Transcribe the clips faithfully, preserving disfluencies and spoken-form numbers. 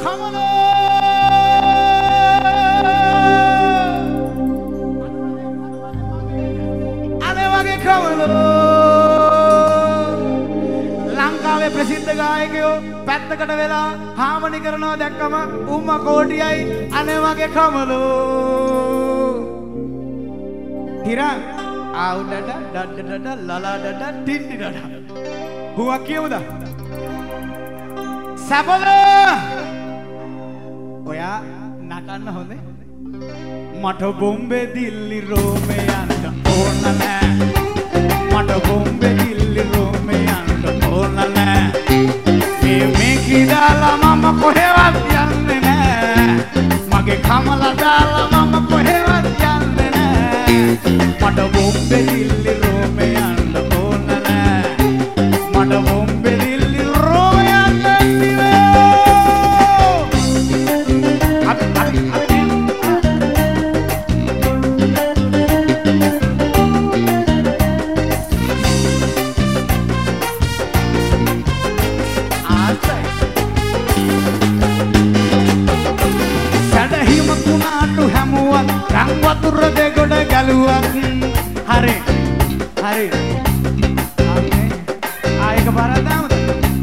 කමලෝ අනේ වගේ කමලෝ ලංකාවේ ප්‍රසිද්ධ ගායකයෝ පැත්තකට වෙලා හාමනි කරනවා දැක්කම උම්ම කෝටියයි අනේ වගේ කමලෝ තිරා ආවුඩඩ ඩඩඩඩ ලලාඩඩ ටින්ඩිඩඩ හුවක් කියමුද සැපල ඔයා නටන්න හොඳේ මට බොම්බේ දිල්ලි රෝමේ යන්න ඕන නෑ මට බොම්බේ දිල්ලි රෝමේ යන්න ඕන නෑ මේ මේකේ දාලා මම කොහෙවත් යන්නේ නෑ මගේ කමලා දාලා මම කොහෙවත් යන්නේ නෑ මට බොම්බේ දිල්ලි රෝමේ යන්න ඕන නෑ මට බොම්බේ දිල්ලි රෝමේ යන්න දිවේ අත් අත් රං වතුර දෙගොඩ ගැලුවක් හරි හරි ආයක බරදාමද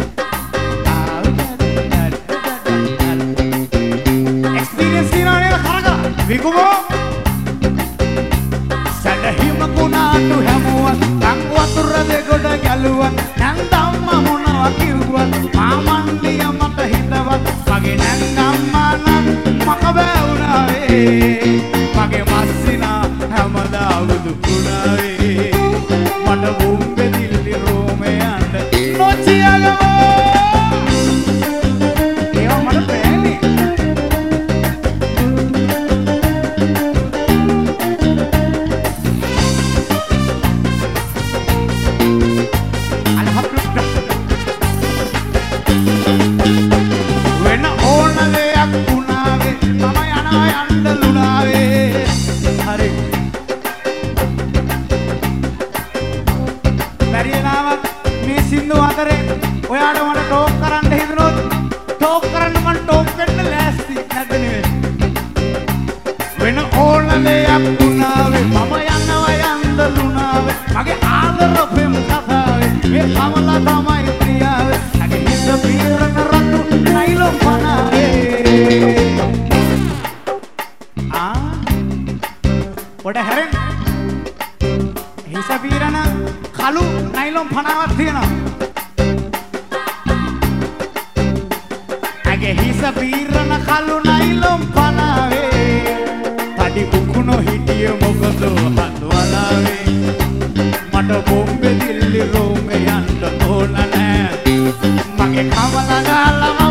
එක්ස්පීරියන්ස් තියනවනේ කරගා විකුමෝ සැඩහිම කුණාටු හැමුවක් රං වතුර දෙගොඩ ගැලුවක් නැන්දම්ම මොනවා කිව්වත් මාමන්ඩිය මට හිතවත් මගේ නැන්දම්මා නම් මක බෑවුනාවේ මගේ මස්සිනා හැමදා උදු කුණාවේ මට බොම්බේ දිල්ලි රෝමේ යන්න නොචියගෝ ඒවා මට බෑනේ වෙන ඕන දෙයක් වුණාවේ මම යනවා යන්න ලුණාවේ හරි මැරියනාවත් මේ සින්දු අතරේ ඔයාට මට ටෝක් කරන්න හිතුනොත් ටෝක් කරන්න මම ටෝක් වෙන්න ලෑස්ති නැද්ද නෙවෙයි වෙන ඕන දෙයක් වුණාවේ මම යනවා යන්න ලුණාවේ මගේ ආදර පෙම් කතාවේ මේ කමලා තමයි ප්‍රියාවේ අගේ හිත පීරන රතු නයිලෝ පනාවේ ආ පොඩ හැරෙන් හිස පීරන කළු නයිලොන් පනාවක් තියෙනවා අගේ හිස පීරන කළු නයිලොන් පනාවේ පඩි කුකුණු හිටිය මොකද හත්වලාවේ මට බොම්බේ දිල්ලි රෝමේ යන්න ඕන නෑ මගේ කමලා ගාලා